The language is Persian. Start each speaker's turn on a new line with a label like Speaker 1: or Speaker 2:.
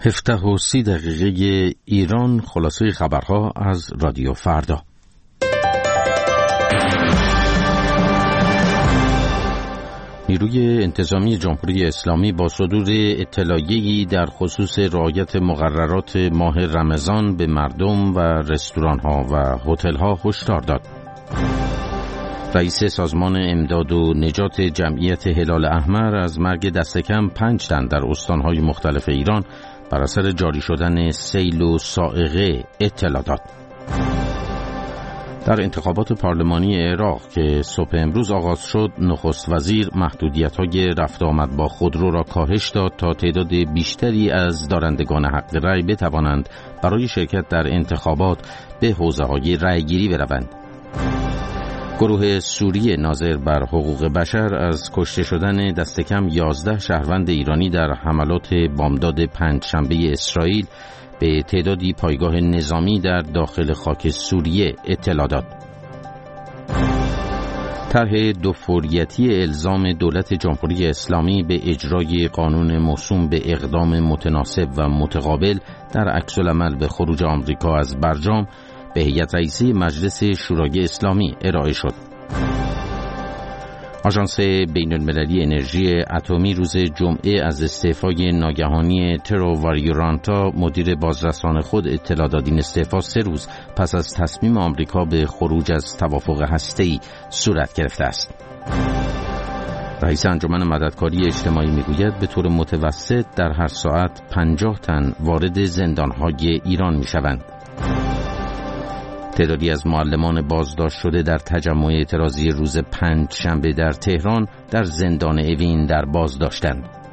Speaker 1: 17:30 ایران. خلاصه خبرها از رادیو فردا. نیروی انتظامی جمهوری اسلامی با صدور اطلاعیه‌ای در خصوص رعایت مقررات ماه رمضان به مردم و رستوران‌ها و هتل‌ها هشدار داد. رئیس سازمان امداد و نجات جمعیت هلال احمر از مرگ دست کم 5 تن در استان‌های مختلف ایران بر اثر جاری شدن سیل و صاعقه اطلاع داد. در انتخابات پارلمانی عراق که صبح امروز آغاز شد، نخست وزیر محدودیت‌های رفت آمد با خودرو را کاهش داد تا تعداد بیشتری از دارندگان حق رأی بتوانند برای شرکت در انتخابات به حوزه‌های رأیگیری بروند. گروه سوری ناظر بر حقوق بشر از کشته شدن دست کم 11 شهروند ایرانی در حملات بامداد پنجشنبه اسرائیل به تعدادی پایگاه نظامی در داخل خاک سوریه اطلاع داد. طرح دوفوریتی الزام دولت جمهوری اسلامی به اجرای قانون موسوم به اقدام متناسب و متقابل در عکس‌العمل به خروج آمریکا از برجام به هیئت رئیسه مجلس شورای اسلامی ارائه شد. آژانس بین‌المللی انرژی اتمی روز جمعه از استعفای ناگهانی ترو واریورانتا مدیر بازرسان خود اطلاع داد. این استعفا 3 روز پس از تصمیم آمریکا به خروج از توافق هسته‌ای صورت گرفته است. رئیس انجمن مددکاری اجتماعی میگوید به طور متوسط در هر ساعت 50 تن وارد زندان‌های ایران میشوند. تعدادی از معلمان بازداشت شده در تجمع اعتراضی روز پنجشنبه در تهران در زندان اوین در بازداشتند.